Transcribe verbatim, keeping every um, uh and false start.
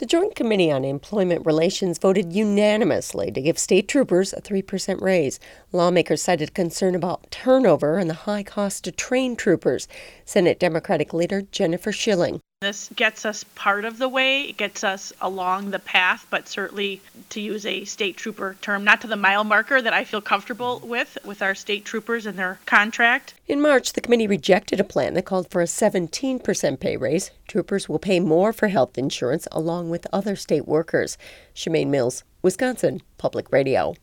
The Joint Committee on Employment Relations voted unanimously to give state troopers a three percent raise. Lawmakers cited concern about turnover and the high cost to train troopers. Senate Democratic leader Jennifer Schilling. This gets us part of the way. It gets us along the path, but certainly, to use a state trooper term, not to the mile marker that I feel comfortable with, with our state troopers and their contract. In March, the committee rejected a plan that called for a seventeen percent pay raise. Troopers will pay more for health insurance along with other state workers. Shemaine Mills, Wisconsin Public Radio.